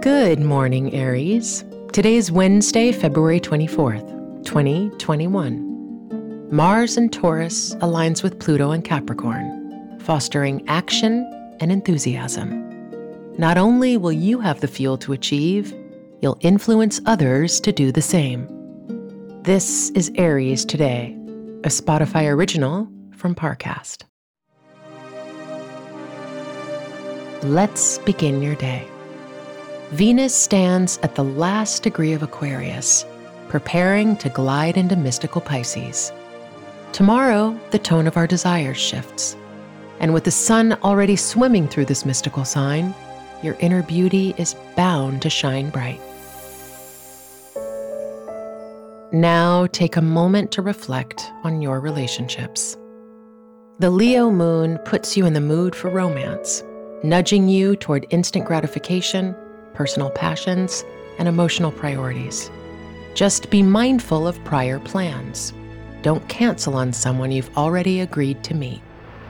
Good morning, Aries. Today is Wednesday, February 24th, 2021. Mars in Taurus aligns with Pluto in Capricorn, fostering action and enthusiasm. Not only will you have the fuel to achieve, you'll influence others to do the same. This is Aries Today, a Spotify original from Parcast. Let's begin your day. Venus stands at the last degree of Aquarius, preparing to glide into mystical Pisces. Tomorrow, the tone of our desires shifts. And with the sun already swimming through this mystical sign, your inner beauty is bound to shine bright. Now take a moment to reflect on your relationships. The Leo moon puts you in the mood for romance, nudging you toward instant gratification, personal passions, and emotional priorities. Just be mindful of prior plans. Don't cancel on someone you've already agreed to meet.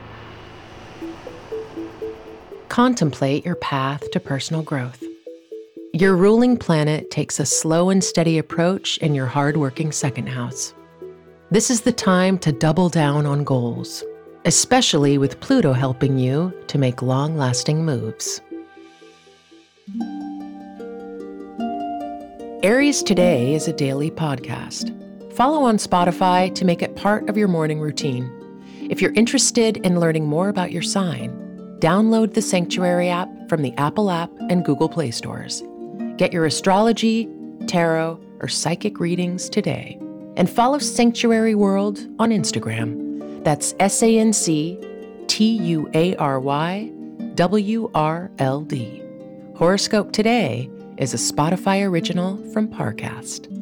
Contemplate your path to personal growth. Your ruling planet takes a slow and steady approach in your hard-working second house. This is the time to double down on goals, especially with Pluto helping you to make long-lasting moves. Aries Today is a daily podcast. Follow on Spotify to make it part of your morning routine. If you're interested in learning more about your sign, download the Sanctuary app from the Apple app and Google Play stores. Get your astrology, tarot, or psychic readings today. And follow Sanctuary World on Instagram. That's SANCTUARYWRLD. Horoscope Today is a Spotify original from Parcast.